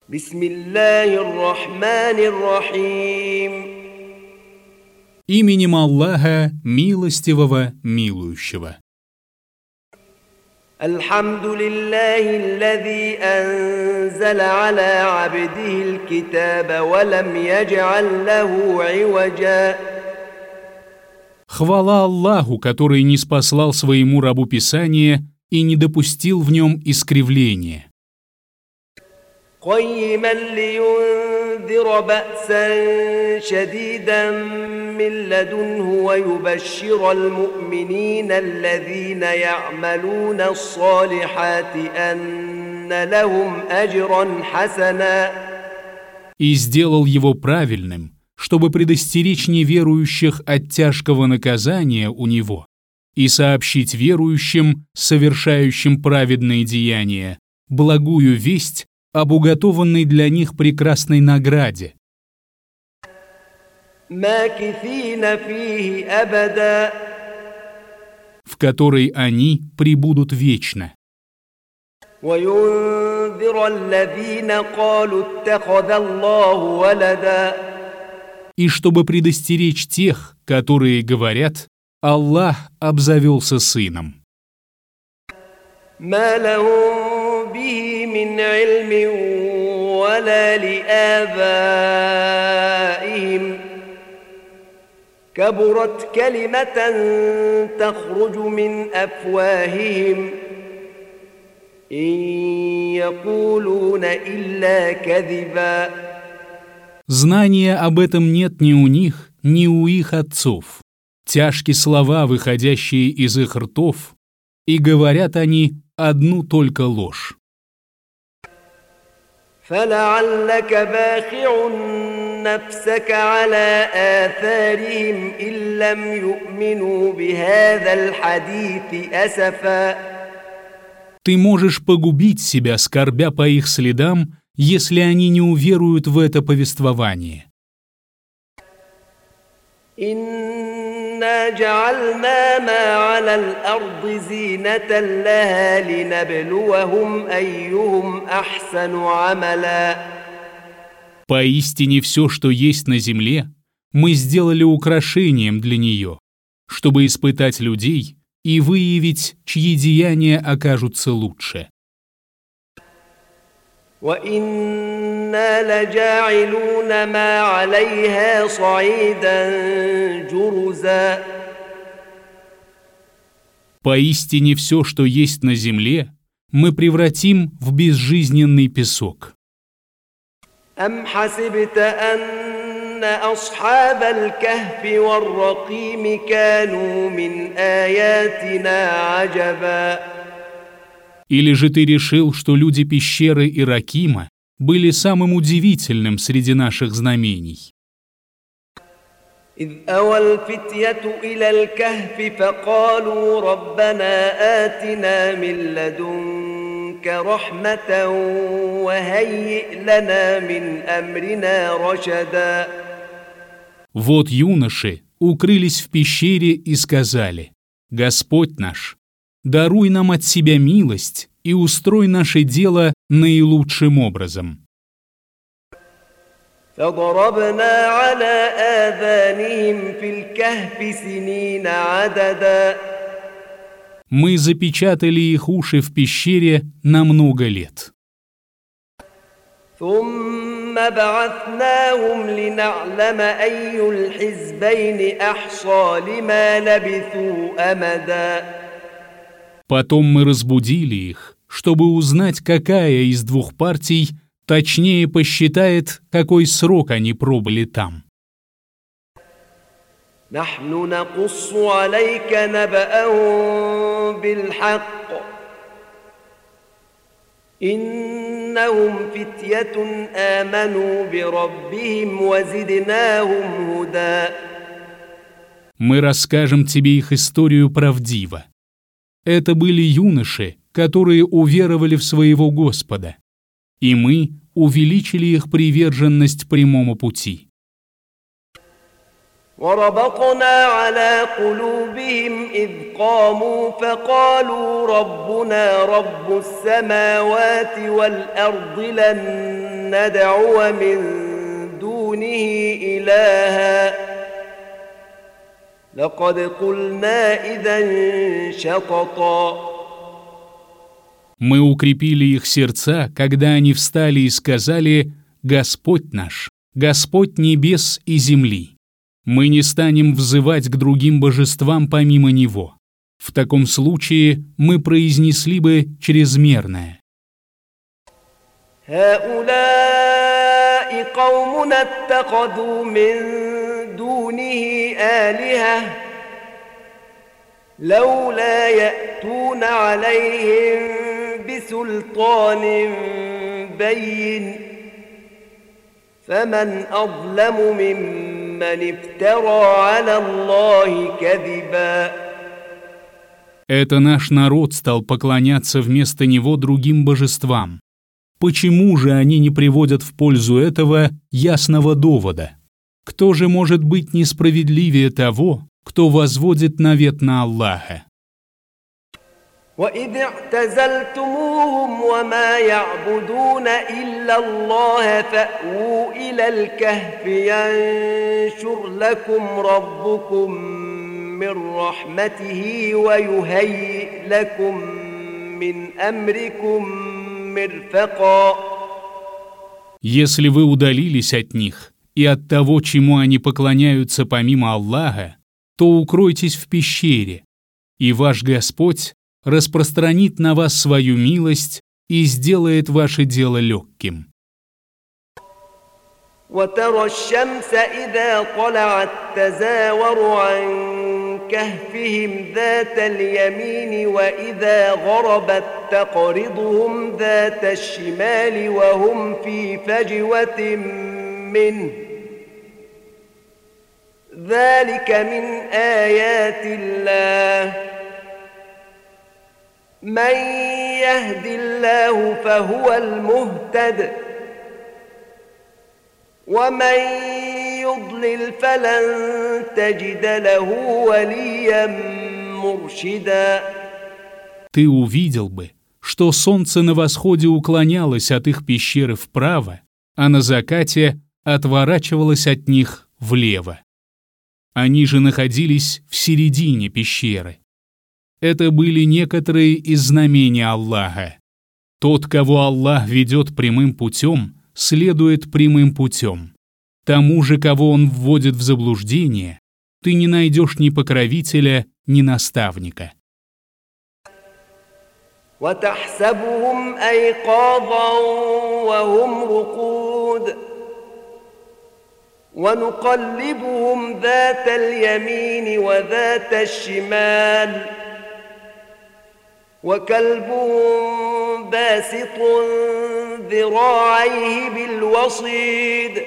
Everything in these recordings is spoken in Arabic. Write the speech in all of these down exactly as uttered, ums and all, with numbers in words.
بسم الله الرحمن الرحيم. Именем Аллаха, милостивого, милующего. الحمد لله الذي أنزل على عبده الكتاب ولم يجعل له عوجا. Хвала Аллаху, который не спаслал своему рабу Писание и не допустил в нем искривления. قيما لينذر بأسا شديدا من لدنه ويبشر المؤمنين الذين يعملون الصالحات أن لهم أجرا حسنا. И сделал его правильным, чтобы предостеречь неверующих от тяжкого наказания у него и сообщить верующим, совершающим праведные деяния, благую весть об уготованной для них прекрасной награде, ماكثين فيه أبدا. в которой они пребудут вечно, وينذر الذين قالوا اتخذ الله ولدا. и чтобы предостеречь тех, которые говорят: Аллах обзавелся сыном. ما لهم به من علم ولا لآبائهم كبرت كلمة تخرج من أفواههم إن يقولون إلا كذبا. Знания об этом нет ни у них, ни у их отцов. Тяжкие слова, выходящие из их ртов, и говорят они одну только ложь. فلعلك باخع نفسك على آثارهم إن لم يؤمنوا بهذا الحديث أسفا. Ты можешь погубить себя, скорбя по их следам, если они не уверуют в это повествование. إنا جعلنا ما على الأرض زينة لها لنبلوهم أيهم أحسن عملا. Поистине все, что есть на земле, мы сделали украшением для нее, чтобы испытать людей и выявить, чьи деяния окажутся лучше. وإنا لجاعلون ما عليها صعيدا جرزا. Поистине все, что есть на земле, мы превратим в безжизненный песок. أم حسبت أن أصحاب الكهف والرقيم كانوا من آياتنا عجبا. Или же ты решил, что люди пещеры и Ракима были самым удивительным среди наших знамений? إذ أوى الفتية إلى الكهف فقالوا ربنا آتنا من لدنك رحمة وهيئ لنا من أمرنا رشدا. Вот юноши укрылись в пещере и сказали: «Господь наш, даруй нам от себя милость и устрой наше дело наилучшим образом». فضربنا على آذانهم في الكهف سنين عددا. Мы запечатали их уши в пещере на много лет. ثم بعثناهم لنعلم أي الحزبين أحصى لما لبثوا أمدا. Потом мы разбудили их, чтобы узнать, какая из двух партий точнее посчитает, какой срок они пробыли там. نحن نقص عليك نبأهم بالحق إنهم فتية آمنوا بربهم وزدناهم هدى. Мы расскажем тебе их историю правдиво. Это были юноши, которые уверовали в своего Господа, и мы увеличили их приверженность прямому пути. وربطنا على قلوبهم إذ قاموا فقالوا ربنا رب السماوات والأرض لن ندعو من دونه إلها لقد قلنا إذا شططا. Мы укрепили их сердца, когда они встали и сказали: «Господь наш, Господь небес и земли, мы не станем взывать к другим божествам помимо Него». В таком случае мы произнесли бы чрезмерное. هؤلاء قومنا اتخذوا من دونه آلهة لولا يأتون عليهم بسلطان بين فمن أظلم ممن افترى على الله كذبا. Это наш народ стал поклоняться вместо него другим божествам. Почему же они не приводят в пользу этого ясного довода? Кто же может быть несправедливее того, кто возводит навет на Аллаха? وَإِذِ اعْتَزَلْتُمُوهُمْ وَمَا يَعْبُدُونَ إِلَّا اللَّهَ فَأْوُوا إِلَى الْكَهْفِ يَنشُرْ لَكُمْ رَبُّكُمْ من رحمته ويهيئ لكم من أمركم مرفقا. Если вы удалились от них и от того, чему они поклоняются помимо Аллаха, то укройтесь в пещере, и ваш Господь распространит на вас свою милость и сделает ваше дело легким. وترى الشمس إذا طلعت تزاور عن كهفهم ذات اليمين وإذا غربت تقرضهم ذات الشمال وهم في فجوة منه ذلك من آيات الله من يهد الله فهو المهتد ومن يضلل فلن تجد له وليا مرشدا. Ты увидел бы, что солнце на восходе уклонялось от их пещеры вправо, а на закате отворачивалось от них влево. Они же находились в середине пещеры. Это были некоторые из знамений Аллаха. Тот, кого Аллах ведет прямым путем, следует прямым путем. Тому же, кого он вводит в заблуждение, ты не найдешь ни покровителя, ни наставника. وتحسبهم أيقاظا وهم رقود ونقلبهم ذات اليمين وذات الشمال وكلبهم باسط ذراعيه بالوصيد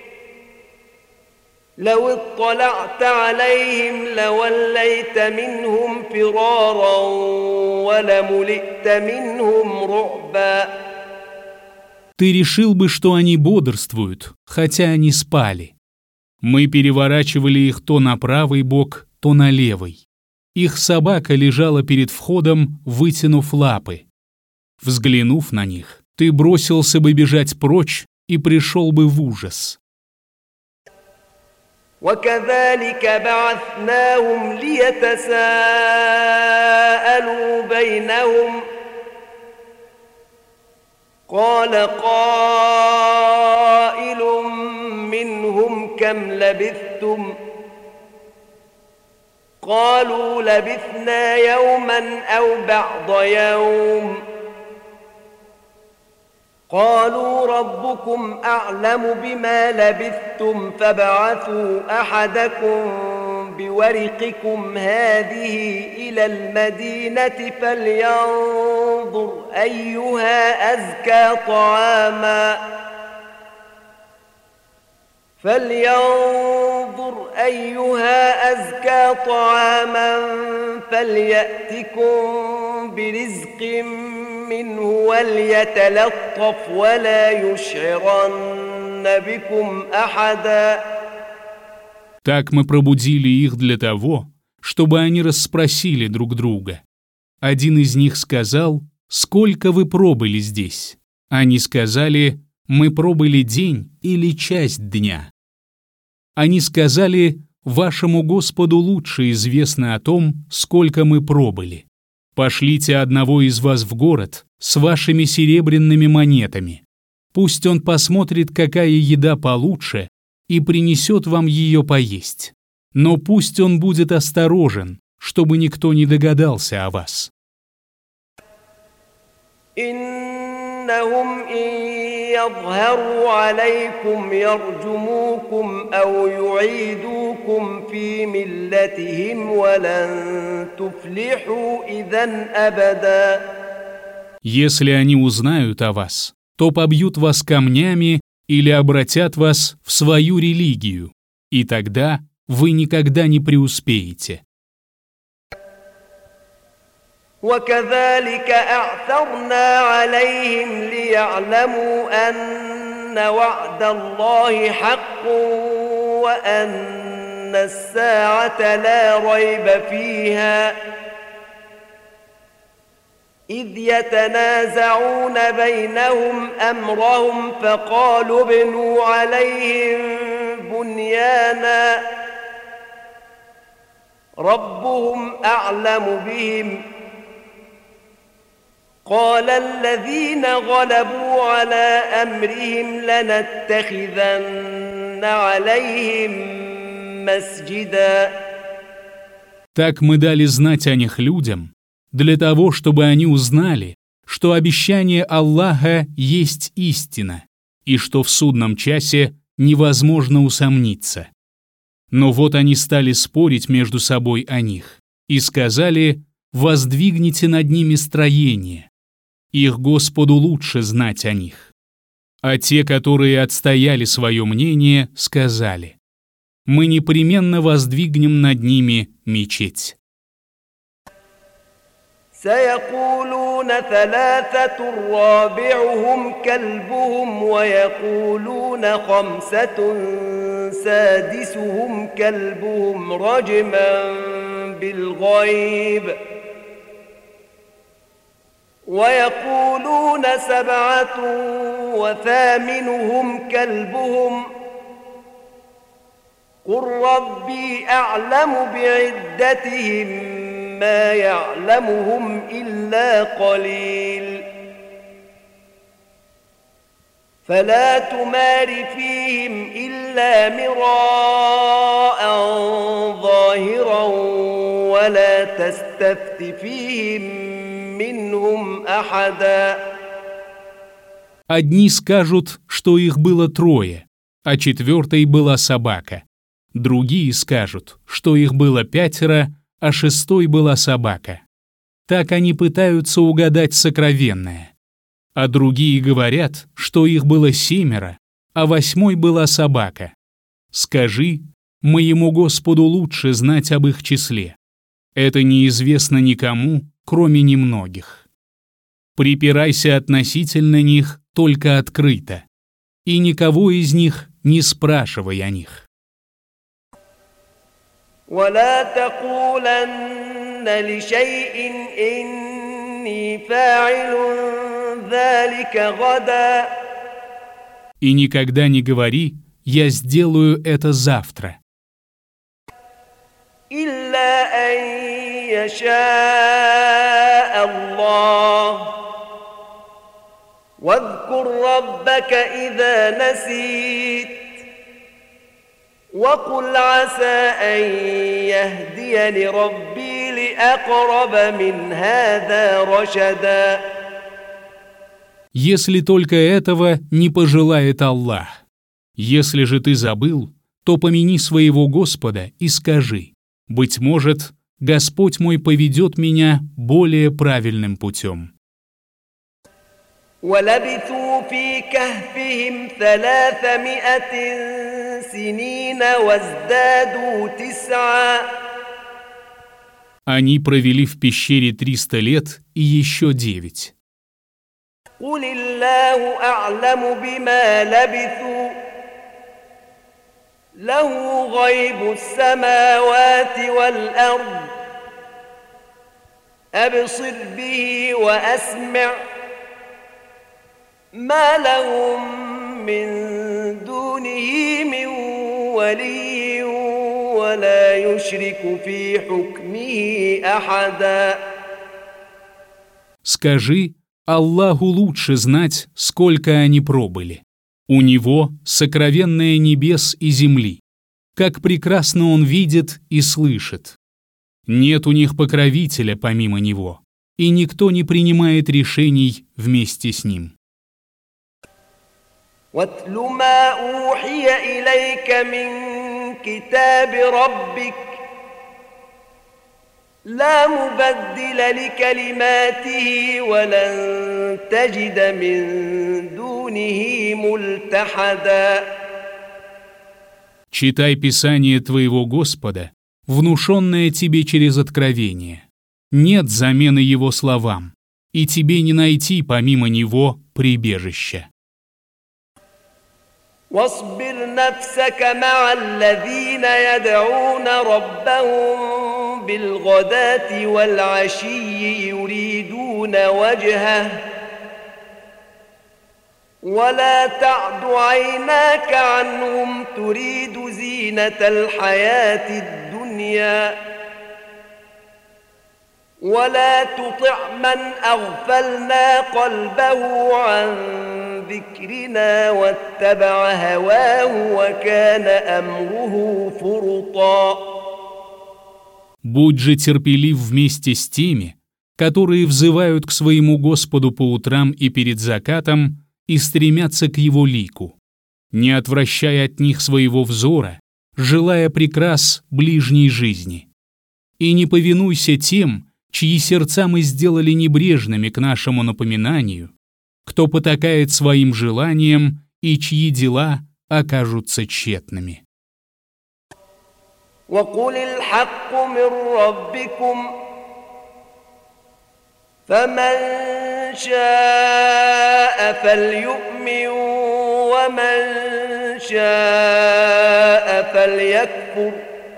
لو اطلعت عليهم لوليت منهم فرارا ولملئت منهم رعبا. Ты решил бы, что они бодрствуют, хотя они спали. Мы переворачивали их то на правый бок, то на левый. Их собака лежала перед входом, вытянув лапы. Взглянув на них, ты бросился бы бежать прочь и пришел бы в ужас. وكذلك بعثناهم ليتساءلوا بينهم قال قائل منهم كم لبثتم قالوا لبثنا يوما أو بعض يوم قالوا ربكم أعلم بما لبثتم فابعثوا أحدكم بورقكم هذه إلى المدينة فلينظر أيها أزكى طعاما فلينظر أيها أزكى طعاما فليأتكم برزق منه وليتلطف ولا يشعرن بكم أحدا. Так мы пробудили их для того, чтобы они расспросили друг друга. Один из них сказал: «Сколько вы пробыли здесь?» Они сказали: мы пробыли день или часть дня. Они сказали: вашему Господу лучше известно о том, сколько мы пробыли. Пошлите одного из вас в город с вашими серебряными монетами. Пусть он посмотрит, какая еда получше, и принесет вам ее поесть. Но пусть он будет осторожен, чтобы никто не догадался о вас. إنهم إن يظهروا عليكم يرجموكم أو يعيدوكم في ملتهم ولن تفلحوا إذا أبدا. Если они узнают о вас, то побьют вас камнями или обратят вас в свою религию, и тогда вы никогда не преуспеете. وكذلك أعثرنا عليهم ليعلموا أن وعد الله حق وأن الساعة لا ريب فيها إذ يتنازعون بينهم أمرهم فقالوا ابنوا عليهم بنيانا ربهم أعلم بهم قال الذين غلبوا على أمرهم لنتخذن عليهم مسجدا. Так мы дали знать о них людям, для того, чтобы они узнали, что обещание Аллаха есть истина, и что в судном часе невозможно усомниться. Но вот они стали спорить между собой о них и сказали: воздвигните над ними строение. Их Господу лучше знать о них. А те, которые отстояли свое мнение, сказали: мы непременно воздвигнем над ними мечеть. سيقولون ثلاثة رابعهم كلبهم ويقولون خمسة سادسهم كلبهم رجما بالغيب ويقولون سبعة وثامنهم كلبهم قل ربي أعلم بعدتهم ما يعلمهم إلا قليل فلا تمار فيهم إلا مراء ظاهرا ولا تستفت فيهم منهم أحدا. Одни скажут, что их было трое, а четвертой была собака. Другие скажут, что их было пятеро, а шестой была собака. Так они пытаются угадать сокровенное. А другие говорят, что их было семеро, а восьмой была собака. Скажи: моему Господу лучше знать об их числе. Это неизвестно никому, кроме немногих. Припирайся относительно них только открыто, и никого из них не спрашивай о них. ولا تقولن لشيء إني فاعل ذلك غدا. И никогда не говори: я сделаю это завтра. إلا أن يشاء الله واذكر ربك إذا نسيت وقل عسى أن يهديني ربي لأقرب من هذا رشدا. Если только этого не пожелает Аллах. Если же ты забыл, то помяни своего Господа и скажи: быть может, Господь мой поведет меня более правильным путем. ولبثوا في كهفهم ثلاثمائة سنين وازدادوا تسعا. Они провели в пещере триста лет и еще девять. قل الله أعلم بما لبثوا له غيب السماوات والأرض أبصر به وأسمع ما لهم من دونه من ولي ولا يشرك في حكمه أحدا. Скажи, Аллаху лучше знать, сколько они пробыли. У Него сокровенное небес и земли. Как прекрасно Он видит и слышит. Нет у них покровителя помимо Него, и никто не принимает решений вместе с Ним. واتل ما أوحي إليك من كتاب ربك لا مبدل لكلماته ولن تجد من دونه ملتحدا. Читай Писание твоего Господа, внушенное тебе через откровение. Нет замены Его словам, и тебе не найти помимо Него прибежища. واصبر نفسك مع الذين يدعون ربهم بالغداة والعشي يريدون وجهه ولا تعد عيناك عنهم تريد زينة الحياة الدنيا ولا تطع من أغفلنا قلبه عن ذكرنا واتبع هواه وكان أمره فرطا. Будь же терпелив вместе с теми, которые взывают к своему Господу по утрам и перед закатом и стремятся к Его лику, не отвращая от них своего взора, желая прекрас ближней жизни. И не повинуйся тем, чьи сердца мы сделали небрежными к нашему напоминанию, кто потакает своим желаниям и чьи дела окажутся тщетными. وقل الحق من ربكم فمن شاء فليؤمن ومن شاء فليكفر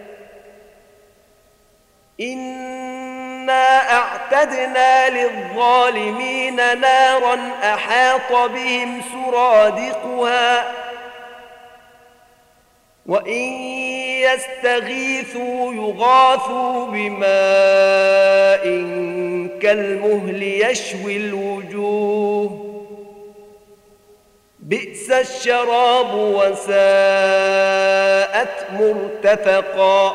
إنا أعتدنا للظالمين نارا أحاط بهم سرادقها وإن يستغيثوا يغاثوا بماء كالمهل يشوي الوجوه بئس الشراب وساءت مرتفقا.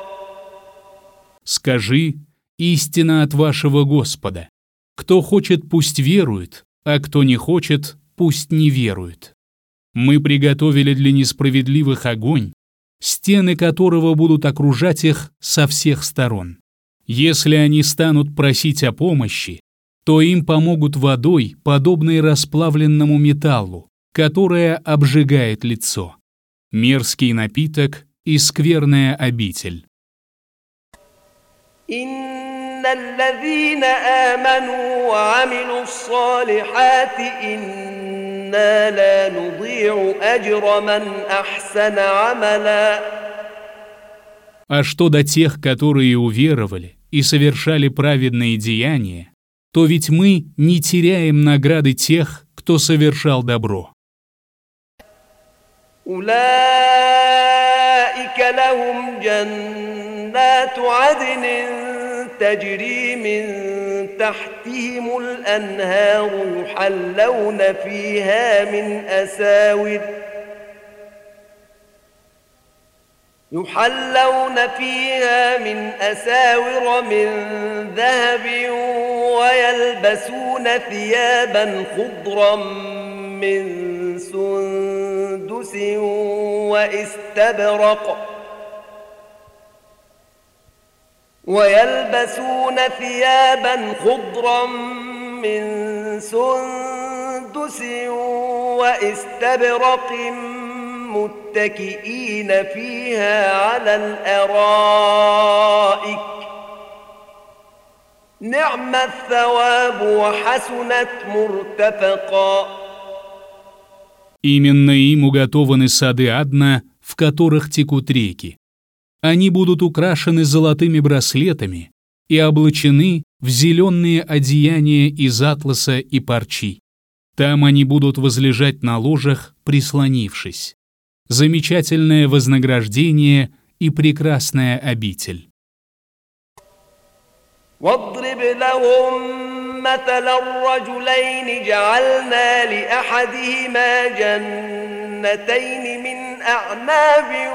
Скажи, истина от вашего Господа. Кто хочет, пусть верует, а кто не хочет, пусть не верует. Мы приготовили для несправедливых огонь, стены которого будут окружать их со всех сторон. Если они станут просить о помощи, то им помогут водой, подобной расплавленному металлу, которая обжигает лицо. Мерзкий напиток и скверная обитель. إن الذين آمنوا وعملوا الصالحات إنا لا نضيع أجر من أحسن عملا. А что до тех, которые уверовали и совершали праведные деяния, то ведь мы не теряем награды тех, кто совершал добро. أولئك لهم جنات عدن تجري من تحتهم الأنهار يحلون فيها من أساور يحلون فيها من أساور من ذهب ويلبسون ثيابا خضرا من سندس واستبرق ويلبسون ثيابا خضرا من سندس واستبرق متكئين فيها على الأرائك نعم الثواب وحسنت مرتفقا. Именно им уготованы сады Адна, в которых текут реки. Они будут украшены золотыми браслетами и облачены в зеленые одеяния из атласа и парчи. Там они будут возлежать на ложах прислонившись. Замечательное вознаграждение и прекрасная обитель. واضرب لهم مثل الرجلين جعلنا لأحدهما جنتين من أعناب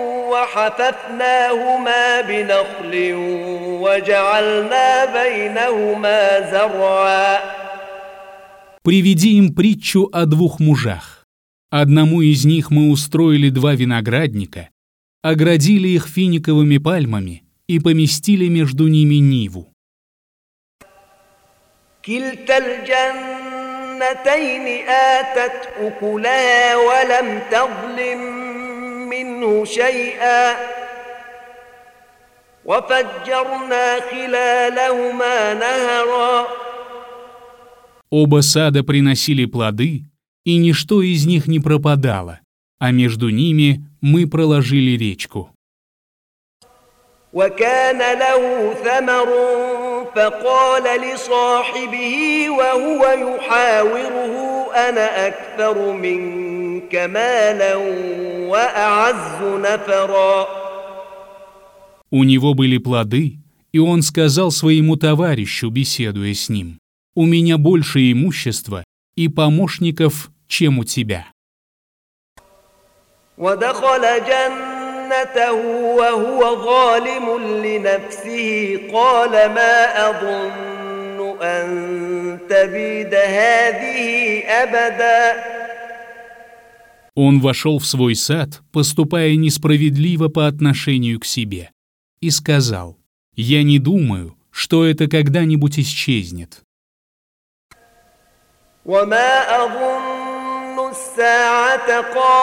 وحففناهما بنخل وجعلنا بينهما زرعا. Приведи им притчу о двух мужах. Одному из них мы устроили два виноградника, оградили их финиковыми пальмами и поместили между ними ниву. كلتا الجنتين آتت أكلها ولم تظلم منه شيئا وفجرنا خلالهما نهرا. Оба сада приносили плоды, и ничто из них не пропадало, а между ними мы проложили речку. وكان له ثمر فقال لصاحبه وهو يحاوره أنا أكثر منك مالا وأعز نفرا. У него были плоды, и он сказал своему товарищу, беседуя с ним: «У меня больше имущества и помощников, чем у тебя». ودخل جنته وهو ظالم لنفسه قال ما أظن أن تبيد هذه أبدا. Он вошел в свой сад, поступая несправедливо по отношению к себе, и сказал: «Я не думаю, что это когда-нибудь исчезнет». وما أظن الساعة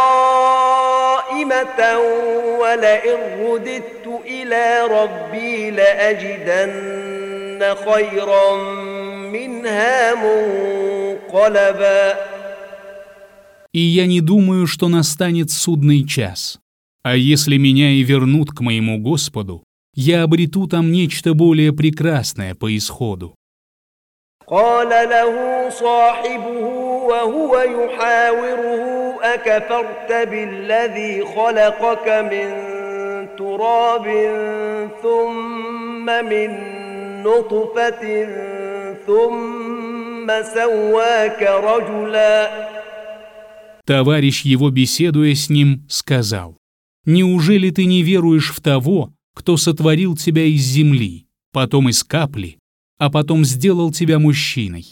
قائمة ولئن رددت إلى ربي لأجدن خيرا منها منقلبا. И я не думаю, что настанет судный час. А если меня и вернут к моему Господу, я обрету там нечто более прекрасное по исходу. قال له صاحبه وهو يحاوره أكفرت بالذي خلقك من تراب ثم من نطفة ثم سواك رجلا. Товарищ его, беседуя с ним, сказал: «Неужели ты не веруешь в того, кто сотворил тебя из земли, потом из капли, а потом сделал тебя мужчиной?»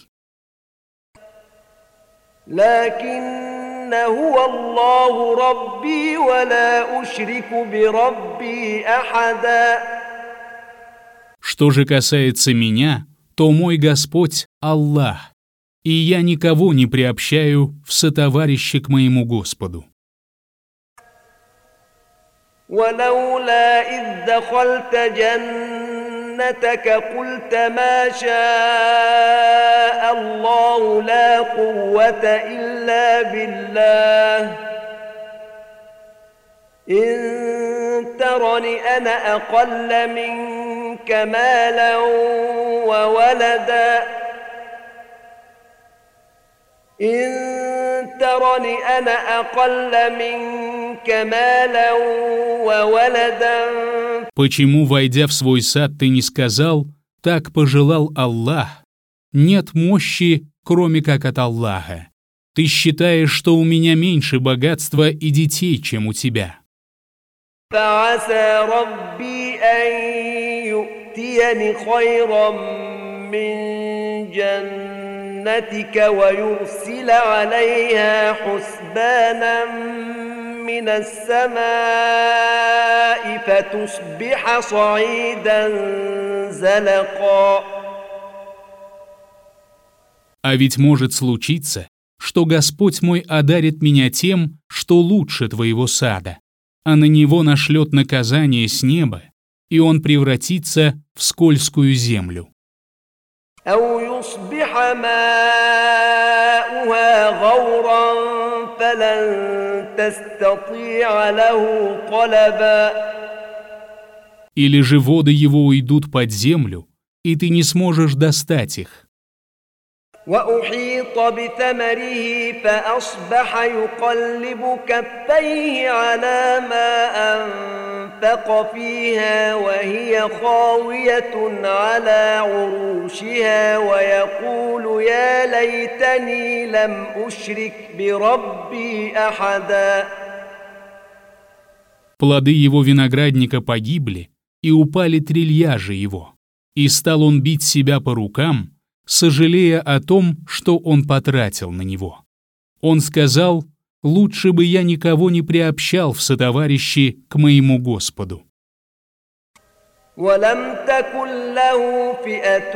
لكن هو الله ربي ولا أشرك بربي أحدا. Что же касается меня, то мой Господь — Аллах, и я никого не приобщаю в сотоварищи к моему Господу. ولولا إذ دخلت جنتك قلت ما شاء الله لا قوة إلا بالله إن ترني أنا أقل منك مالا وولدا إن ترني أنا أقل منك مالا وولدا. Почему, войдя в свой сад, ты не сказал: «Так пожелал Аллах»? Нет мощи, кроме как от Аллаха. Ты считаешь, что у меня меньше богатства и детей, чем у тебя. فعسى ربي أن يؤتيني خيرا من جنتك ويرسل عليها حسبانا من السماء فتصبح صعيدا زلقا. А ведь может случиться, что Господь мой одарит меня тем, что лучше твоего сада, а на него нашлет наказание с неба, и он превратится в скользкую землю. أو يصبح ماؤها غورا فلن تستطيع له طلبا. Или же воды его уйдут под землю, и ты не сможешь достать их. وأحيط بثمره فأصبح يقلب كفيه على ما أنفق فيها وهي خاوية على عروشها ويقول يا ليتني لم أشرك بربي أحدا. Плоды его виноградника погибли, и упали трильяжи его, и стал он бить себя по рукам, сожалея о том, что он потратил на него. Он сказал: «Лучше бы я никого не приобщал в сотоварищи к моему Господу». ولم تكن له فئة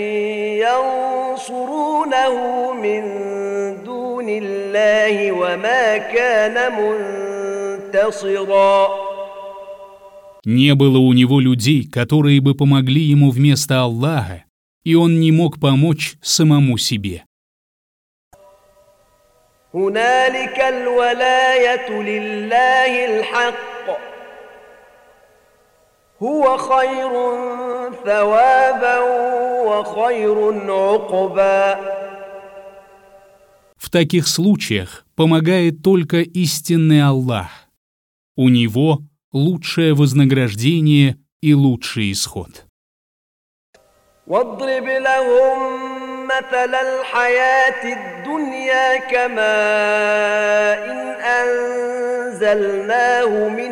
ينصرونه من دون الله وما كان منتصرا. Не было у него людей, которые бы помогли ему вместо Аллаха, и он не мог помочь самому себе. هنالك الولاية لله الحق هو خير ثوابا وخير عقبا. В таких случаях помогает только истинный Аллах. У него лучшее вознаграждение и лучший исход. واضرب لهم مثل الحياة الدنيا كماء إن أنزلناه من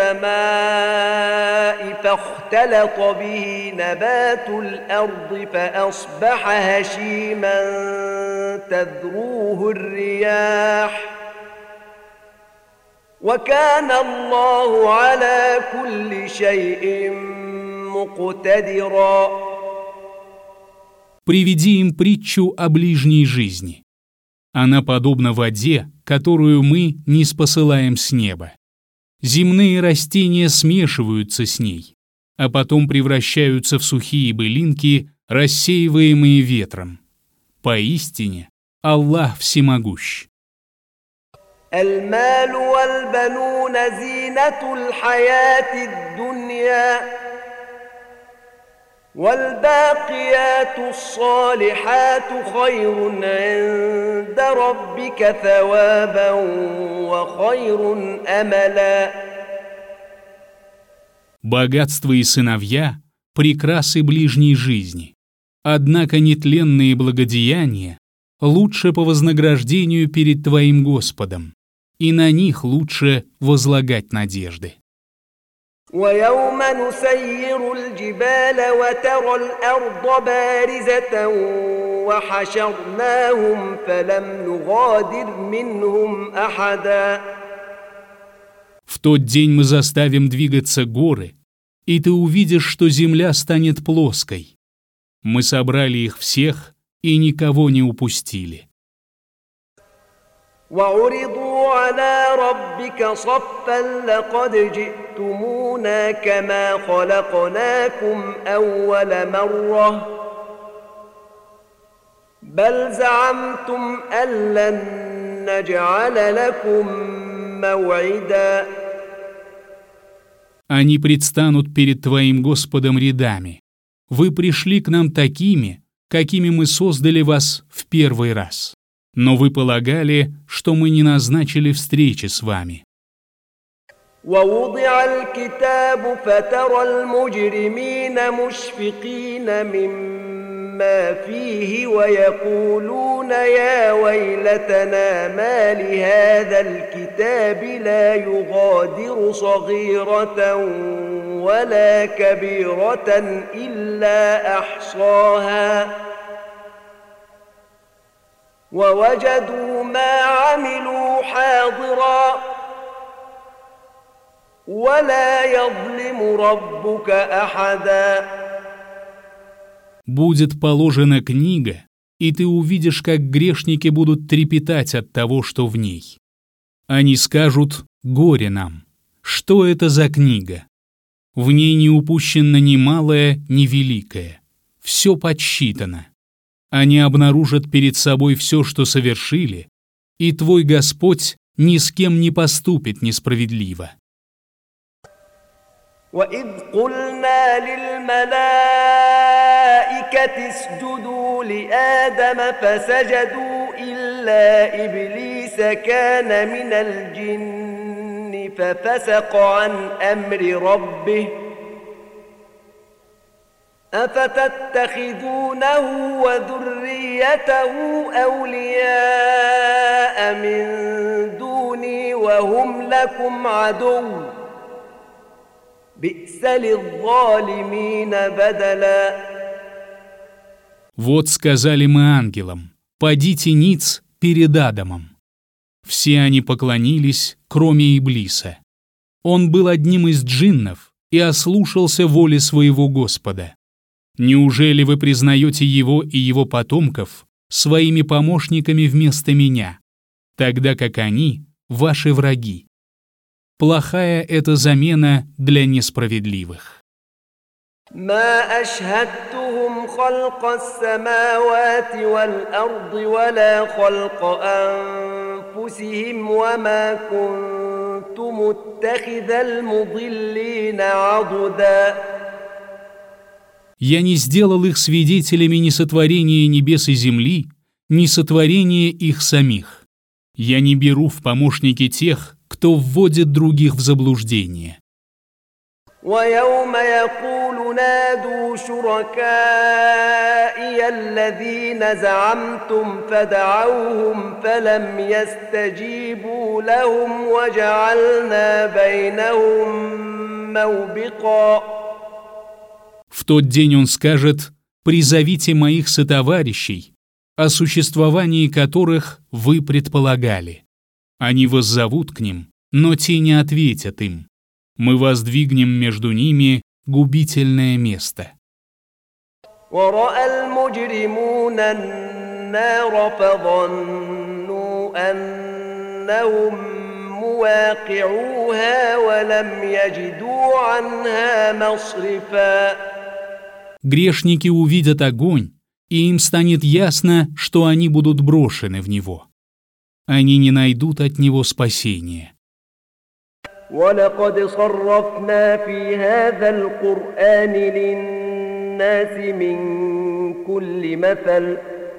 السماء فاختلط به نبات الأرض فأصبح هشيما تذروه الرياح وكان الله على كل شيء مقتدرا. Приведи им притчу о ближней жизни. Она подобна воде, которую мы не спосылаем с неба. Земные растения смешиваются с ней, а потом превращаются в сухие былинки, рассеиваемые ветром. Поистине, Аллах всемогущ. المال والبنون زينة الحياة الدنيا والباقيات الصالحات خير عند ربك ثوابا وخير أملا. Богатство и сыновья — прекрасы ближней жизни. Однако нетленные благодеяния лучше по вознаграждению перед твоим Господом, и на них лучше возлагать надежды. ويوم نسير الجبال وترى الأرض بارزة وحشرناهم فلم نغادر منهم أحدا. В тот день мы заставим двигаться горы, и ты увидишь, что земля станет плоской. Мы собрали их всех и никого не упустили. وعرضوا على ربك صفا لقد جئتمونا كما خلقناكم أول مرة بل زعمتم أن لن نجعل لكم موعدا. Они предстанут перед твоим Господом рядами. Вы пришли к нам такими, какими мы создали вас в первый раз. Но вы полагали, что мы не назначили встречи с вами. ووضع الكتاب فترى المجرمين مشفقين مما فيه ويقولون يا ويلتنا ما لهذا الكتاب لا يغادر صغيرة ولا كبيرة إلا أحصاها ووجدوا ما عملوا حاضرا ولا يظلم ربك أحدا. Будет положена книга, и ты увидишь, как грешники будут трепетать от того, что в ней. Они скажут: «Горе нам! Что это за книга? В ней не упущено ни малое, ни великое. Все подсчитано». Они обнаружат перед собой все, что совершили, и твой Господь ни с кем не поступит несправедливо. وإذ قلنا للملائكة اسجدوا لآدم فسجدوا إلا إبليس كان من الجن ففسق عن أمر ربه أفتتخذونه وذريته أولياء من دوني وهم لكم عدو بئس للظالمين بدلا. Вот сказали мы ангелам: «Падите ниц перед Адамом». Все они поклонились, кроме Иблиса. Он был одним из джиннов и ослушался воли своего Господа. Неужели вы признаете его и его потомков своими помощниками вместо меня, тогда как они — ваши враги? Плохая это замена для несправедливых. ما أشهدتهم خلق السماوات والأرض ولا خلق أنفسهم وما كنت متخذ المضلين عضدا. Я не сделал их свидетелями ни сотворения небес и земли, ни сотворения их самих. Я не беру в помощники тех, кто вводит других в заблуждение. ويوم يقول نادوا شركائي الذين زعمتم فدعوهم فلم يستجيبوا لهم وجعلنا بينهم موبقا. В тот день он скажет: «Призовите моих сотоварищей, о существовании которых вы предполагали». Они воззовут к ним, но те не ответят им. Мы воздвигнем между ними губительное место. ورأى المجرمون النار فظنوا أنهم مواقعوها ولم يجدوا عنها مصرفا. Грешники увидят огонь, и им станет ясно, что они будут брошены в него. Они не найдут от него спасения. ولقد صرفنا في هذا القرآن للناس من كل مثل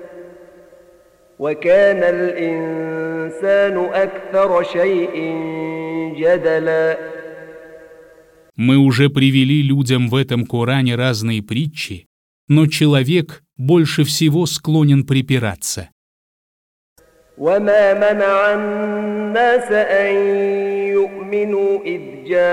وكان الإنسان أكثر شيء جدلا. Мы уже привели людям в этом Коране разные притчи, но человек больше всего склонен припираться. وما منع الناس أن يؤمنوا إذ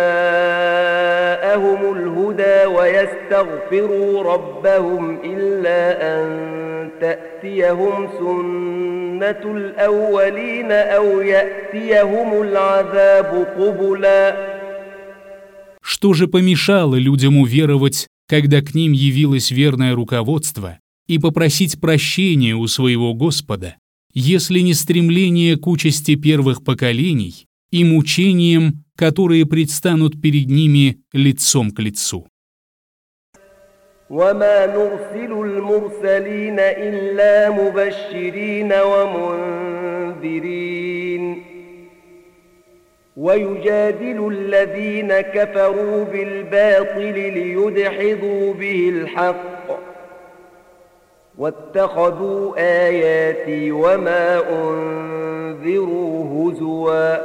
جاءهم الهدى ويستغفروا ربهم إلا أن تأتيهم سنة الأولين أو يأتيهم العذاب قبلا. Что же помешало людям уверовать, когда к ним явилось верное руководство, и попросить прощения у своего Господа, если не стремление к участи первых поколений и мучениям, которые предстанут перед ними лицом к лицу? وما نرسل المرسلين إلا مبشرين ومنذرين ويجادل الذين كفروا بالباطل ليدحضوا به الحق واتخذوا آياتي وما أنذروا هزوا.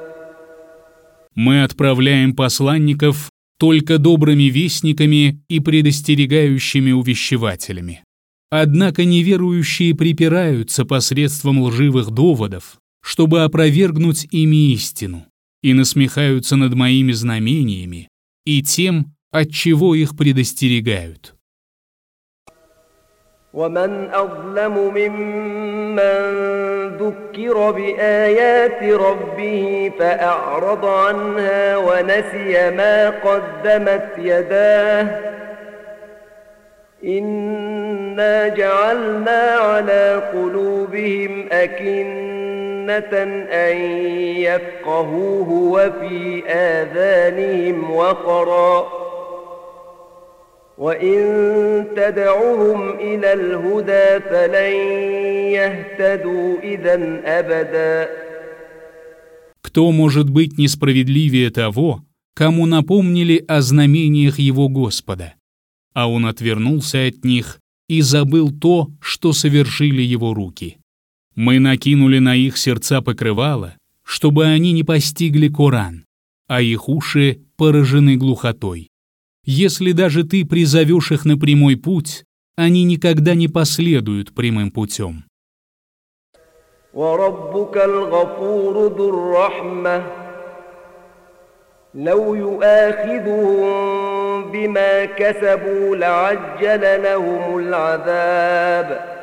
Мы отправляем посланников только добрыми вестниками и предостерегающими увещевателями. Однако неверующие припираются посредством лживых доводов, чтобы опровергнуть ими истину, и насмехаются над моими знамениями и тем, от чего их предостерегают. ومن أظلم ممن ذكر بآيات ربه فأعرض عنها ونسي ما قدمت يداه إنا جعلنا على قلوبهم أكنة أن يفقهوه وفي آذانهم وقرا وإن تدعوهم إلى الهدى فلن يهتدوا إذا أبدا. Кто может быть несправедливее того, кому напомнили о знамениях его Господа? а он отвернулся от них и забыл то, что совершили его руки. Мы накинули на их сердца покрывало, чтобы они не постигли Коран, а их уши поражены глухотой. Если даже ты призовешь их на прямой путь, они никогда не последуют прямым путем. وَرَبُّكَ الْغَفُورُ ذُو الرَّحْمَةِ لَوْ يُؤَاخِذُهُم بِمَا كَسَبُوا لَعَجَّلَ لَهُمُ الْعَذَابَ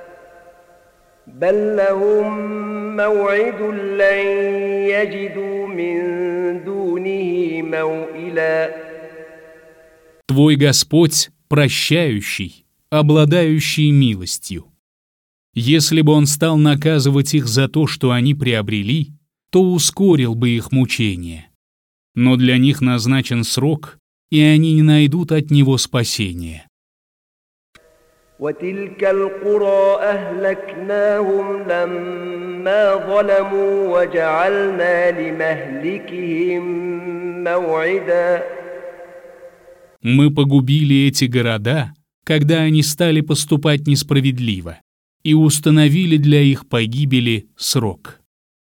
بَل لَّهُم مَّوْعِدٌ لَّن يَجِدُوا مِن دُونِهِ مَوْئِلًا. Твой Господь прощающий, обладающий милостью. Если бы Он стал наказывать их за то, что они приобрели, то ускорил бы их мучения. Но для них назначен срок, и они не найдут от Него спасения. وَتِلْكَ الْقُرَىٰ أَهْلَكْنَاهُمْ لَمَّا ظَلَمُوا وَجَعَلْنَا لِمَهْلِكِهِم مَّوْعِدًا. Мы погубили эти города, когда они стали поступать несправедливо, и установили для их погибели срок.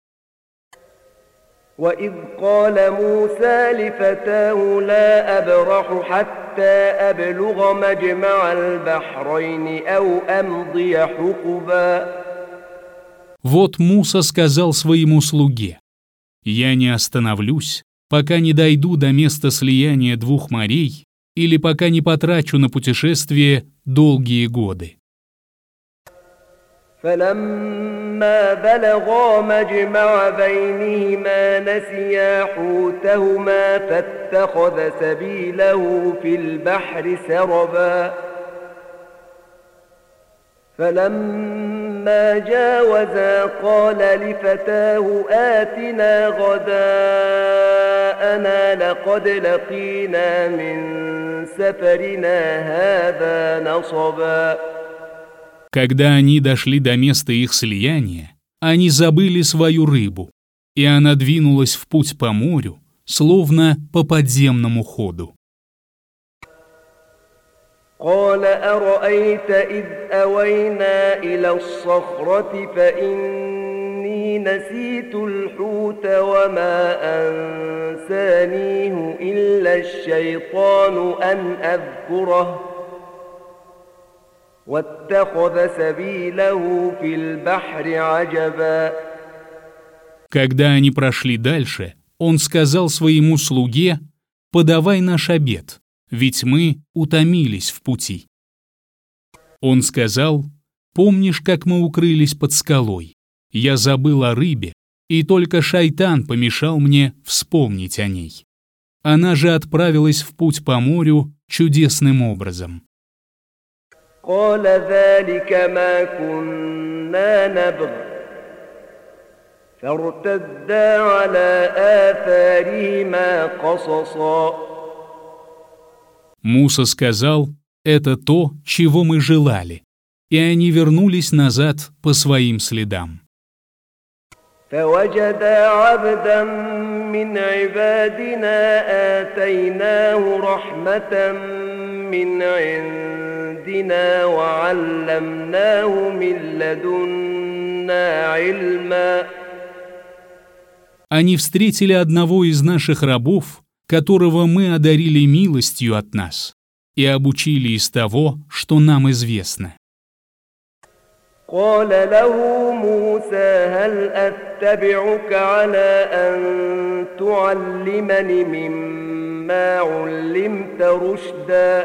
وَإِذْ قَالَ مُوسَىٰ لِفَتَاهُ لَا أَبْرَحُ حَتَّىٰ أَبْلُغَ مَجْمَعَ الْبَحْرَيْنِ أَوْ أَمْضِيَ حُقُبًا. Вот Муса сказал своему слуге: «Я не остановлюсь, пока не дойду до места слияния двух морей или пока не потрачу на путешествие долгие годы». فَلَمَّا بَلَغَا مَجْمَعَ بَيْنِهِمَا نَسِيَا حُوتَهُمَا فَاتَّخَذَ سَبِيلَهُ فِي الْبَحْرِ سَرَبًا. فَلَمَّا جَاوَزَا قَالَ لِفَتَاهُ آتِنَا غَدَاءَنَا لَقَدْ لَقِينَا مِن سَفَرِنَا هَٰذَا نَصَبًا. Когда они дошли до места их слияния, они забыли свою рыбу, и она двинулась в путь по морю, словно по подземному ходу. قال أرأيت إذ أوينا إلى الصخرة فإني نسيت الحوت وما أنسانيه إلا الشيطان أن أذكره واتخذ سبيله في البحر عجبا. Когда они прошли дальше, он сказал своему слуге: «Подавай наш обед, ведь мы утомились в пути». Он сказал: «Помнишь, как мы укрылись под скалой? Я забыл о рыбе, и только шайтан помешал мне вспомнить о ней. Она же отправилась в путь по морю чудесным образом». قال ذلك ما كنا نبغ فارتدا على آثارهما قصصا. Муса сказал: «Это то, чего мы желали», и они вернулись назад по своим следам. فوجدا عبدا من عبادنا آتيناه رحمة من عندنا وعلمناه من لدنا علما. Они встретили одного из наших рабов, которого мы одарили милостью от нас, и обучили из того, что нам известно. قال له موسى هل أتبعك على أن تعلمني مما علمت رشدا.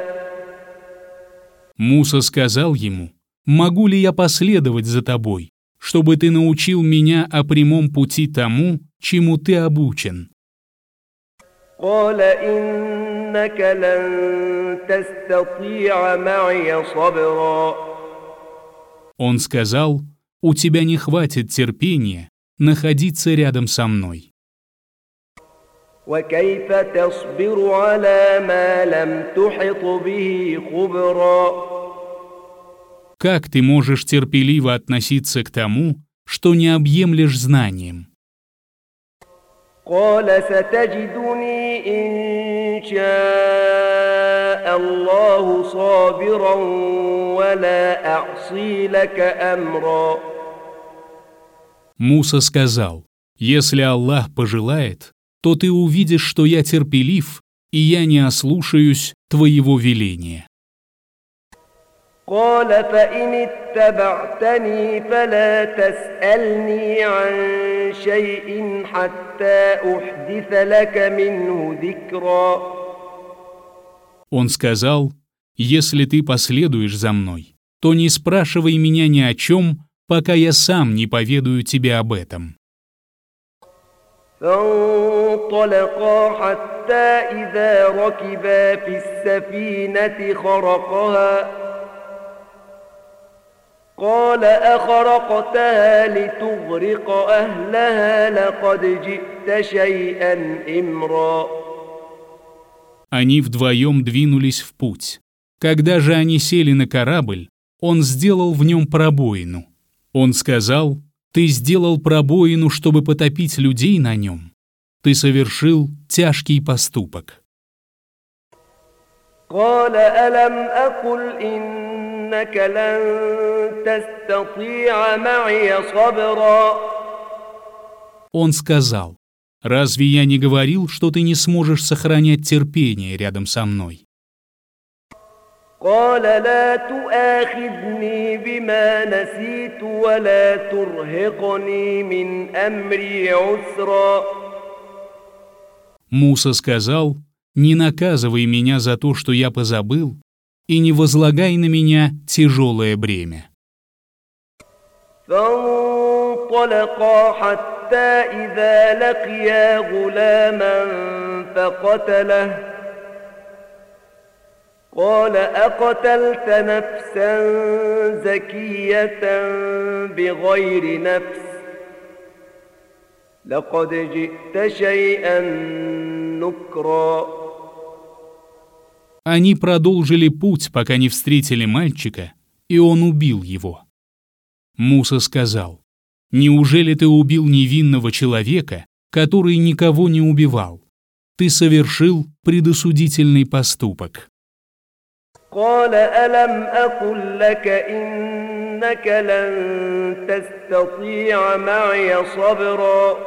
Муса сказал ему: «Могу ли я последовать за тобой, чтобы ты научил меня о прямом пути тому, чему ты обучен?» قال إنك لن تستطيع معي صبرا. Он сказал: «У тебя не хватит терпения находиться рядом со мной». وكيف تصبر على ما لم تحط به خبرا. Как ты можешь терпеливо относиться к тому, что не объемлешь знанием? قال ستجدني إن شاء الله صابرا ولا أعصي لك أمرا. Муса сказал: «Если Аллах пожелает, то ты увидишь, что я терпелив, и я не ослушаюсь твоего веления». قال فإن اتبعتني فلا تسألني عن شيء حتى أحدث لك منه ذكرا. Он сказал: «Если ты последуешь за мной, то не спрашивай меня ни о чем, пока я сам не поведаю тебе об этом». فانطلقا حتى إذا ركبا في السفينة خرقها قال أخرقتها لتغرق أهلها لقد جئت شيئا إمرا. Они вдвоем двинулись в путь. Когда же они сели на корабль, он сделал в нем пробоину. Он сказал: «Ты сделал пробоину, чтобы потопить людей на нем. Ты совершил тяжкий поступок». قال ألم أقل إنك لن تستطيع معي صبرا. Он сказал: «Разве я не говорил, что ты не сможешь сохранять терпение рядом со мной?» قال لا تؤاخذني بما نسيت ولا ترهقني من أمري عسرا. Муса сказал: «Не наказывай меня за то, что я позабыл, и не возлагай на меня тяжелое бремя». فانطلقا حتى إذا لقيا غلاما فقتله قال أقتلت نفسا زكية بغير نفس لقد جئت شيئا نكرا. Они продолжили путь, пока не встретили мальчика, и он убил его. Муса сказал: «Неужели ты убил невинного человека, который никого не убивал? Ты совершил предосудительный поступок». قال ألم أقل لك إنك لن تستطيع معي صبرا.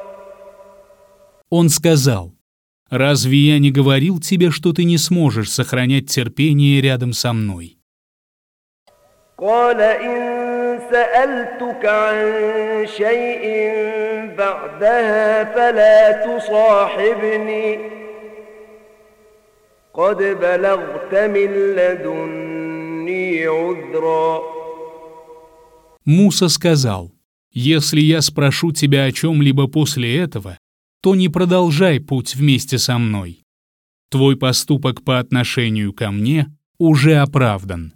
Он сказал: «Разве я не говорил тебе, что ты не сможешь сохранять терпение рядом со мной?» قال إن سألتك عن شيء بعدها فلا تصاحبني قد بلغت من لدني عذرا. Муса сказал: «Если я спрошу тебя о чем-либо после этого, то не продолжай путь вместе со мной. Твой поступок по отношению ко мне уже оправдан».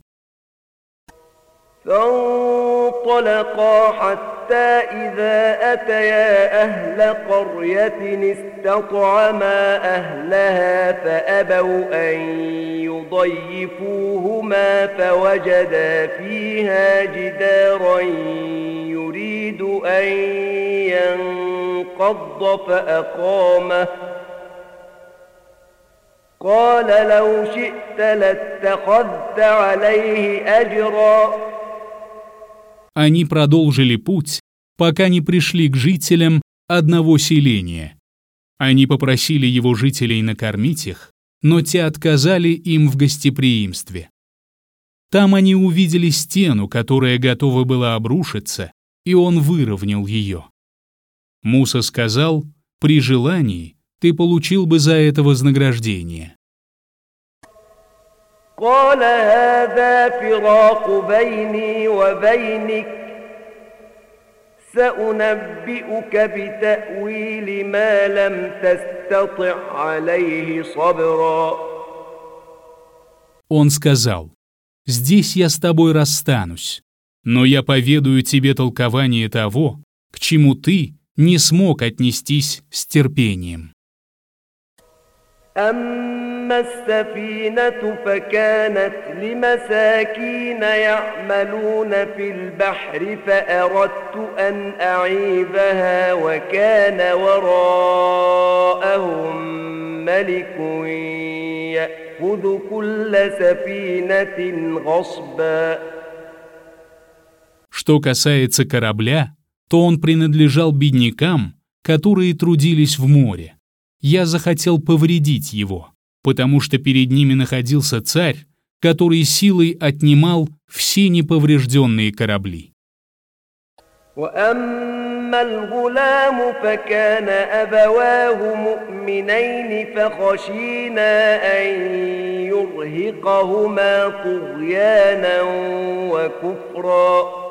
فانطلقا حتى إذا أتيا أهل قرية استطعما أهلها فأبوا أن يضيفوهما فوجدا فيها جدارا يريد أن ينقض فأقامه قال لو شئت لاتخذت عليه أجرا. Они продолжили путь, пока не пришли к жителям одного селения. Они попросили его жителей накормить их, но те отказали им в гостеприимстве. Там они увидели стену, которая готова была обрушиться, и он выровнял ее. Муса сказал: «При желании ты получил бы за это вознаграждение». قال هذا فراق بيني وبينك سأنبئك بتأويل ما لم تستطع عليه صبرا. Он сказал: «Здесь я с тобой расстанусь, но я поведаю тебе толкование того, к чему ты не смог отнестись с терпением». أما السفينة فكانت لمساكين يعملون في البحر فأردت أن أعيبها وكان وراءهم ملك يأخذ كل سفينة غصبا. Что касается корабля, то он принадлежал беднякам, которые трудились в море. Я захотел повредить его, потому что перед ними находился царь, который силой отнимал все неповрежденные корабли. وأما الغلام فكان أبواه مؤمنين فخشينا أن يرهقهما طغيانا وكفرا.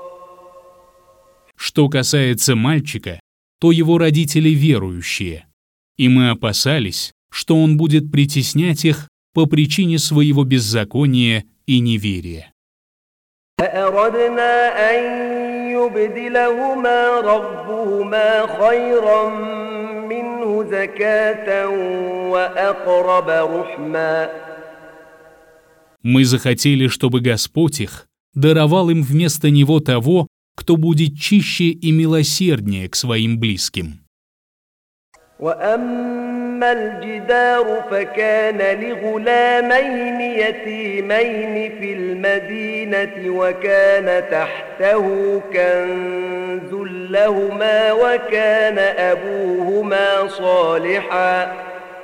Что касается мальчика, то его родители верующие, и мы опасались, что он будет притеснять их по причине своего беззакония и неверия. فأردنا أن يبدلهما ربهما خيرا منه زكاة وأقرب رحما. Мы захотели, чтобы Господь их даровал им вместо него того, кто будет чище и милосерднее к своим близким. وأما الجدار فكان لغلامين يتيمين في المدينة وكان تحته كنز لهما وكان أبوهما صالحا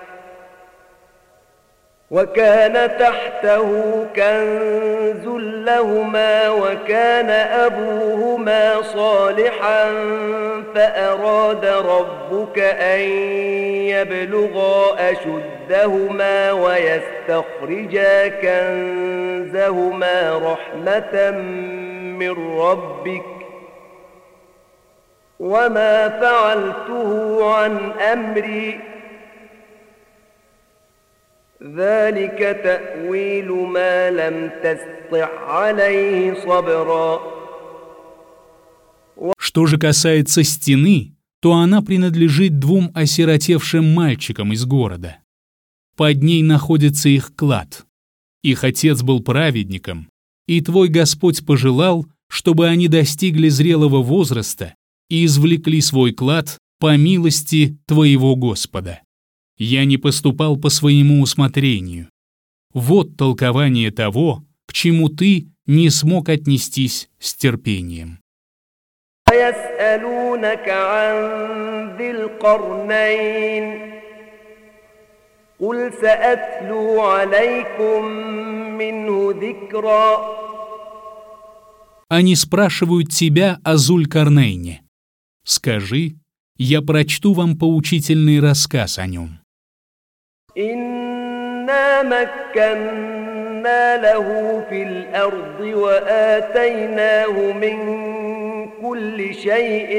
وكان تحته كنز لهما وكان أبوهما صالحا فأراد ربك أن يبلغا أشدهما ويستخرجا كنزهما رحمة من ربك وما فعلته عن أمري ذلك تأويل ما لم تستطع عليه صبرا. Что же касается стены, то она принадлежит двум осиротевшим мальчикам из города. Под ней находится их клад. Их отец был праведником, и твой Господь пожелал, чтобы они достигли зрелого возраста и извлекли свой клад по милости твоего Господа. Я не поступал по своему усмотрению. Вот толкование того, к чему ты не смог отнестись с терпением. ويسألونك عن ذي القرنين قل سأتلو عليكم منه ذكرا. Они спрашивают тебя о Зуль-Карнейне. Скажи, я прочту вам поучительный рассказ о нем. إنا مكنا له في الأرض وآتيناه من كل شيء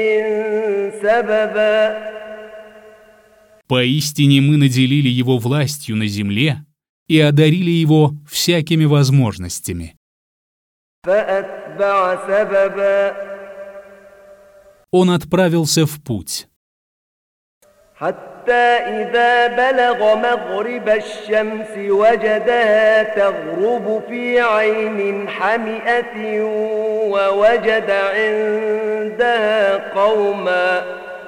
سببا. Поистине мы наделили его властью на земле и одарили его всякими возможностями. فأتبع سببا. Он отправился в путь. حتى إذا بلغ مغرب الشمس وجدها تغرب في عين حمئة ووجد عندها قوما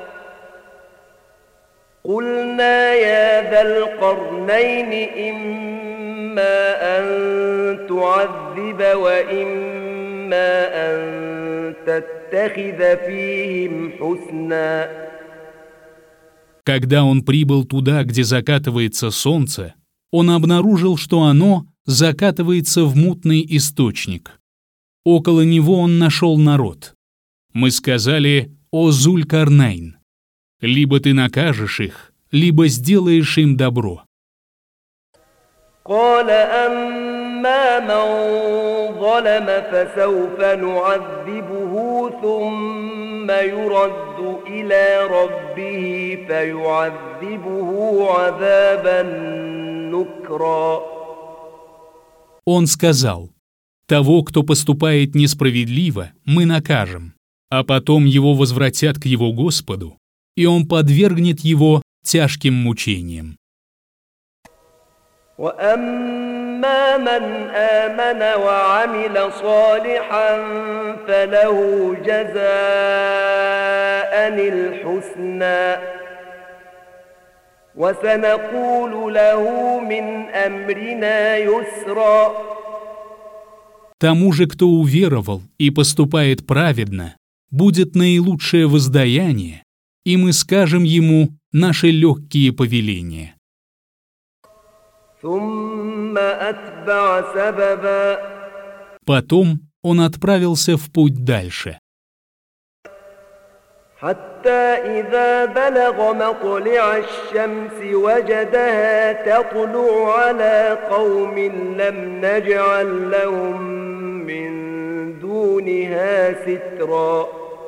قلنا يا ذا القرنين إما أن تعذب وإما أن تتخذ فيهم حسنا. Когда он прибыл туда, где закатывается солнце, он обнаружил, что оно закатывается в мутный источник. Около него он нашел народ. Мы сказали: «О Зуль-Карнейн, либо ты накажешь их, либо сделаешь им добро». قال أما من ظلم فسوف نعذبه ثم يرد إلى ربه فيعذبه عذابا نكرا. Он сказал: «Того, кто поступает несправедливо, мы накажем, а потом его возвратят к его Господу, и он подвергнет его тяжким мучениям». وأما من آمن وعمل صالحا فله جزاء. جزاء الحسنى. وسنقول له من أمرنا يسرا. Тому же, кто уверовал и поступает праведно, будет наилучшее воздаяние, и мы скажем ему наши легкие повеления. ثم أتبع سببا. Потом он отправился в путь дальше. حتى إذا بلغ مطلع الشمس وجدها تطلع على قوم لم نجعل لهم من دونها سترا.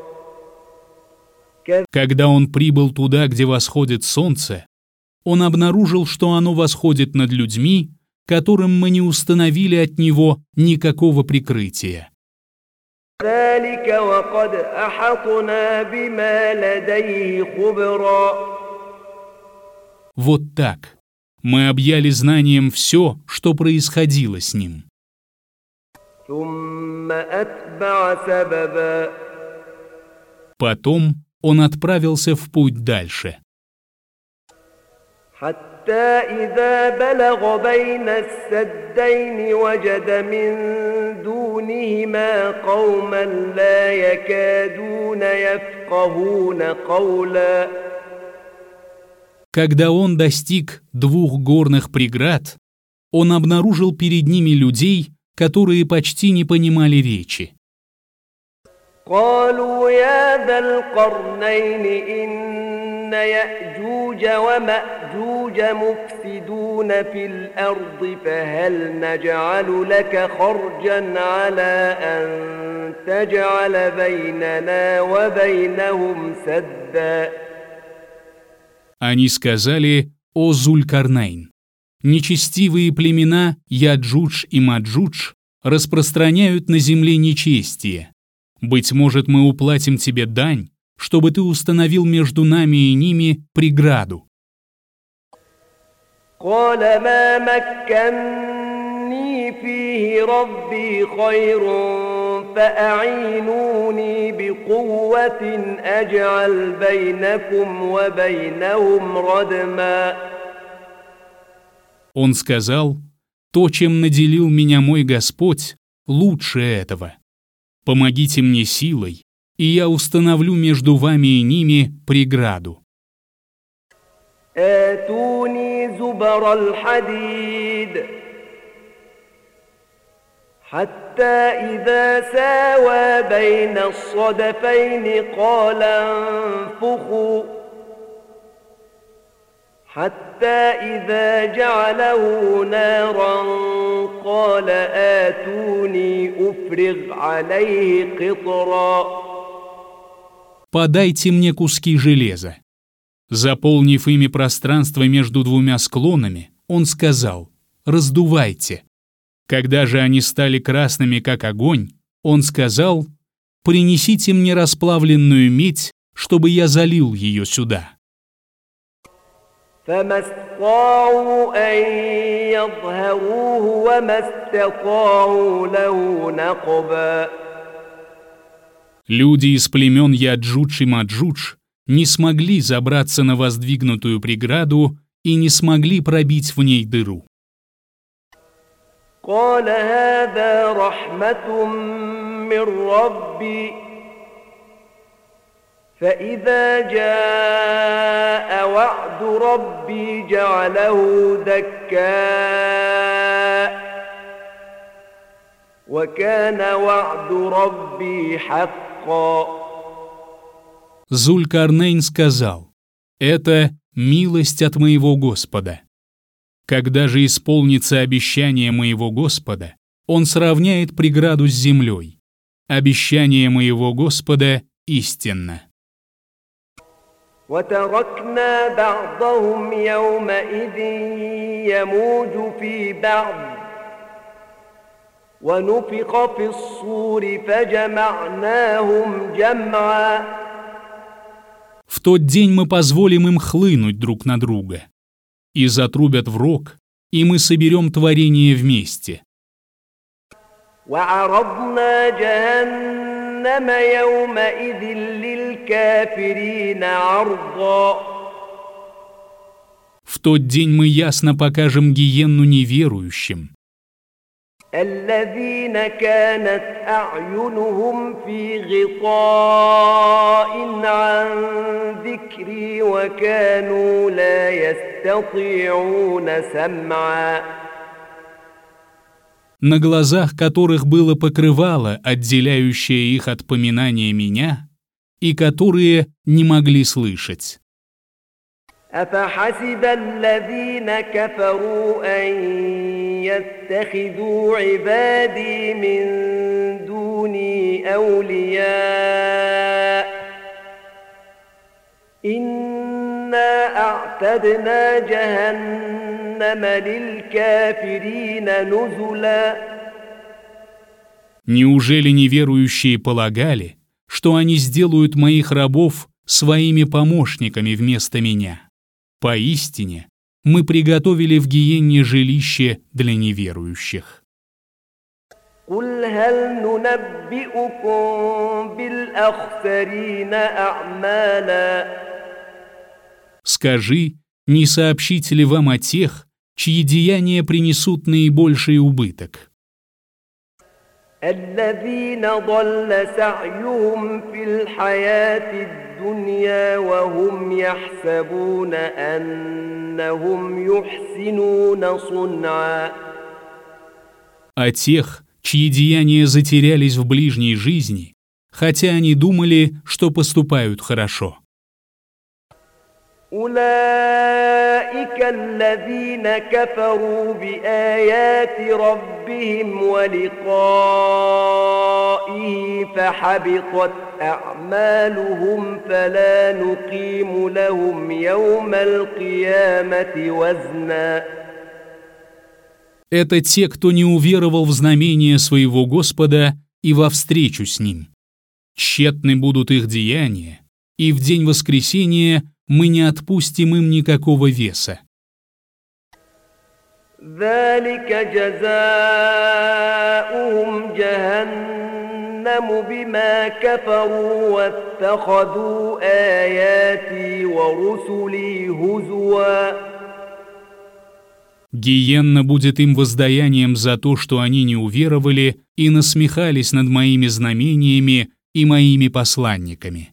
Когда он прибыл туда, где восходит солнце, он обнаружил, что оно восходит над людьми, которым мы не установили от него никакого прикрытия. ذلك وقد أحطنا بما لديه خبرا. Вот так. Мы объяли знанием все, что происходило с ним. ثم أتبع سببا. Потом он отправился в путь дальше. حتى إذا بلغ بين السدين وجد من دونهما قوما لا يكادون يفقهون قولا. Когда он достиг двух горных преград, он обнаружил перед ними людей, которые почти не понимали речи. قالوا يا ذا القرنين إن يأجوج ومأجوج مفسدون في الأرض فهل نجعل لك خرجا على أن تجعل بيننا وبينهم سدا. Они сказали: «О Зуль-Карнайн, нечестивые племена Яджудж и Маджудж распространяют на земле нечестие. Быть может, мы уплатим тебе дань, чтобы ты установил между нами и ними преграду». قال ما مكني فيه ربي خير فأعينوني بقوة أجعل بينكم وبينهم ردما. Он сказал: «То, чем наделил меня мой Господь, лучше этого. Помогите мне силой, и я установлю между вами и ними преграду». آتوني زبر الحديد حتى إذا ساوى بين الصدفين قال انفخوا حتى إذا جعله نارا قال آتوني أفرغ عليه قطرا. «Подайте мне куски железа». Заполнив ими пространство между двумя склонами, он сказал: «Раздувайте». Когда же они стали красными, как огонь, он сказал: «Принесите мне расплавленную медь, чтобы я залил ее сюда». فما استطاعوا أن يظهروه وما استطاعوا له نقبا. Люди из племен Яджудж и Маджудж не смогли забраться на воздвигнутую преграду и не смогли пробить в ней дыру. قال هذا رحمة من ربي فإذا جاء وعد ربي جعله دكاء وكان وعد ربي حقا. Зуль-Карнайн сказал: «Это милость от моего Господа. Когда же исполнится обещание моего Господа, Он сравняет преграду с землей. Обещание моего Господа истинно». وتركنا بعضهم يومئذ يموج في بعض ونفخ في الصور فجمعناهم جمعا. В тот день мы позволим им хлынуть друг на друга. И затрубят в рог, и мы соберем творение вместе. وعرضنا جهنم يومئذ للكافرين عرضا. В тот день мы ясно покажем гиенну неверующим. الذين كانت أعينهم في غطاء عن ذكري وكانوا لا يستطيعون سمعا. На глазах которых было покрывало, отделяющее их от поминания меня, и которые не могли слышать. أفحسب الذين كفروا أن يتخذوا عبادي من دوني أولياء إنا أعتدنا جهنم للكافرين نزلا. Неужели неверующие полагали, что они сделают моих рабов своими помощниками вместо меня? Поистине, мы приготовили в гиенне жилище для неверующих. قل هل ننبئكم بالأخسرين أعمالا. Скажи, не сообщите ли вам о тех, чьи деяния принесут наибольший убыток? الذين ضل سعيهم في الحياة الدنيا وهم يحسبون أنهم يحسنون صنعا. О тех, чьи деяния затерялись в ближней жизни, хотя они думали, что поступают хорошо. أولئك الذين كفروا بآيات ربهم ولقائه فحبطت أعمالهم فلا نقيم لهم يوم القيامة وزنا. Это те, кто не уверовал в знамение своего Господа и во встречу с Ним. Тщетны будут их деяния, и в день воскресения мы не отпустим им никакого веса. ذلك جزاؤهم جهنم بما كفروا واتخذوا آياتي ورسلي هزوا. Гиенна будет им воздаянием за то, что они не уверовали и насмехались над моими знамениями и моими посланниками.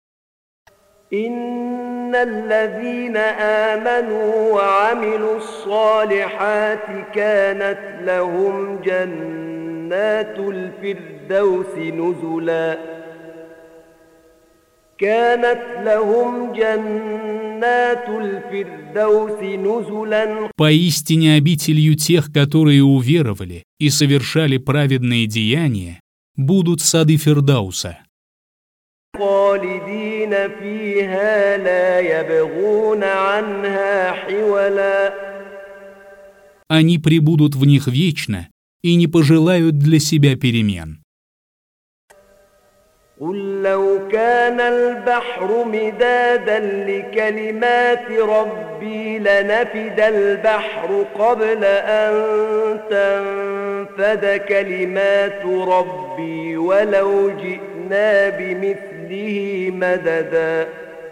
إن الذين آمنوا وعملوا الصالحات كانت لهم جنات الفردوس نزلا. كانت لهم جنات الفردوس نزلا. Поистине обителью тех, которые уверовали и совершали праведные деяния, будут сады Фирдауса. خالدين فيها لا يبغون عنها حولا. Они пребудут в них вечно и не пожелают для себя перемен. قل لو كان البحر مدادا لكلمات ربي لنفد البحر قبل أن تنفد كلمات ربي ولو جئنا بمثله مددا.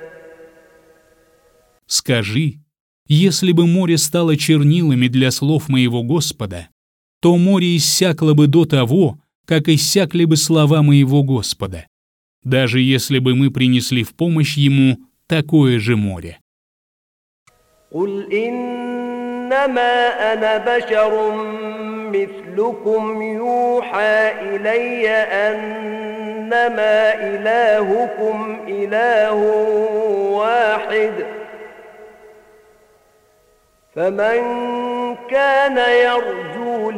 Скажи, если бы море стало чернилами для слов моего Господа, то море иссякло бы до того, как иссякли бы слова моего Господа, даже если бы мы принесли в помощь ему такое же море. قل إنما أنا بشر مثلكم يوحى إلي أنما إلهكم إله واحد فمن كان يرجو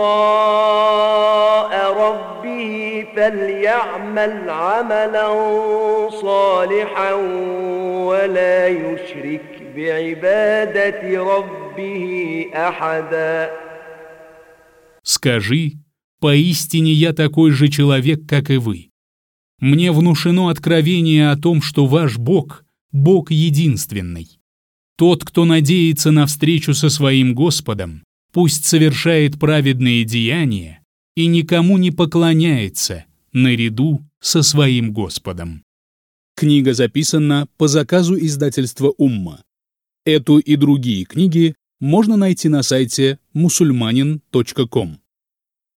لقاء ربه فليعمل عملا صالحا ولا يشرك بعبادة ربه أحدا. Скажи, поистине я такой же человек, как и вы. Мне внушено откровение о том, что ваш Бог – Бог единственный. Тот, кто надеется на встречу со своим Господом, пусть совершает праведные деяния и никому не поклоняется наряду со своим Господом. Книга записана по заказу издательства «Умма». Эту и другие книги можно найти на сайте мусульманин точка ком.